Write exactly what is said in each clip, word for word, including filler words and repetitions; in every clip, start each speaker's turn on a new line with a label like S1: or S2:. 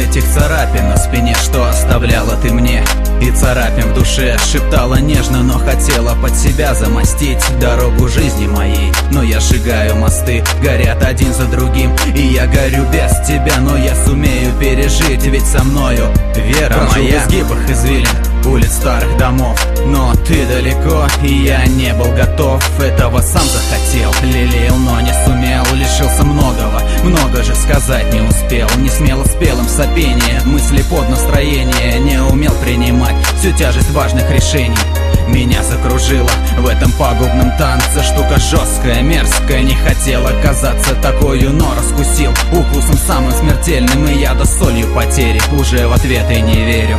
S1: этих царапин на спине, что оставляла ты мне. И царапин в душе шептала нежно, но хотела под себя замостить дорогу жизни моей. Но я сжигаю мосты, горят один за другим, и я горю без тебя, но я сумею пережить, ведь со мною вера Прожил моя. В изгибах извилин улиц старых домов, но ты далеко, и я не был готов. Этого сам захотел, лелеял, но не сумел. Лишился многого, много же сказать не успел. Не смело спел им в сопении, мысли под настроение. Не умел принимать всю тяжесть важных решений. Меня закружило в этом пагубном танце. Штука жесткая, мерзкая, не хотела казаться такою, но раскусил укусом самым смертельным. И я до солью потери уже в ответы не верю.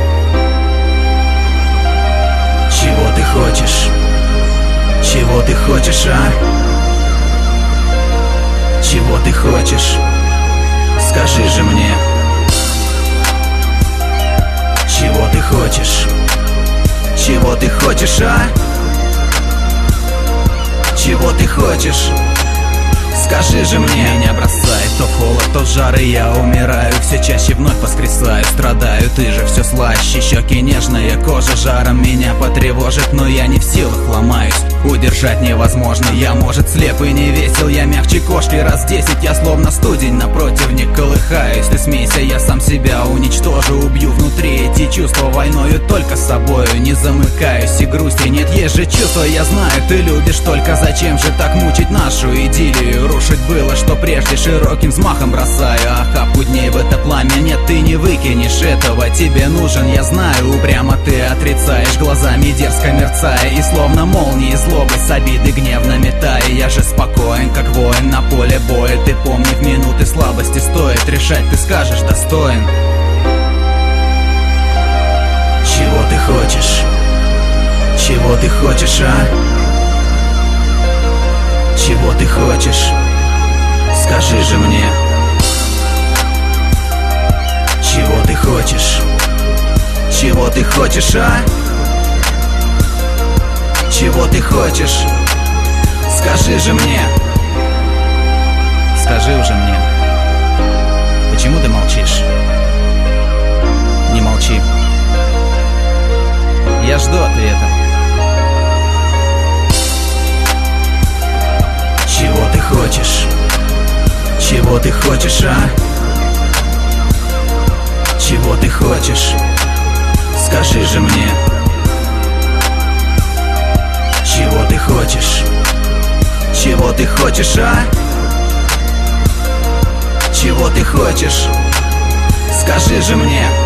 S1: Чего ты хочешь? Чего ты хочешь, а? Чего ты хочешь? Скажи же мне. Чего ты хочешь? Чего ты хочешь, а? Чего ты хочешь? Скажи же мне. Меня бросает то в холод, то в жар, и я умираю. Все чаще вновь воскресаю, страдаю. Ты же все слаще, щеки нежная, кожа жаром меня потревожит. Но я не в силах, ломаюсь, удержать невозможно. Я, может, слеп и не весел, я мягче кошки раз десять. Я словно студень напротив, не колыхаюсь. Ты смейся, я сам себя уничтожу, убью внутри эти чувства войною. Только с собою не замыкаюсь, и грусти нет, есть же чувство. Я знаю, ты любишь, только зачем же так мучить нашу идиллию? Рушить было, что прежде широким взмахом бросаю. Охапку дней в это пламя, нет, ты не выкинешь этого. Тебе нужен, я знаю, упрямо ты отрицаешь, глазами дерзко мерцая, и словно молнии злобой с обиды гневно метая. Я же спокоен, как воин на поле боя. Ты помни, в минуты слабости стоит решать, ты скажешь, достоин. Чего ты хочешь? Чего ты хочешь, а? Чего ты хочешь? Скажи же мне. Чего ты хочешь? Чего ты хочешь, а? Чего ты хочешь? Скажи же мне. Скажи уже мне. Почему ты молчишь? Не молчи. Я жду ответа. Чего ты хочешь? Чего ты хочешь, а? Чего ты хочешь? Скажи же мне. Чего ты хочешь? Чего ты хочешь, а? Чего ты хочешь? Скажи же мне.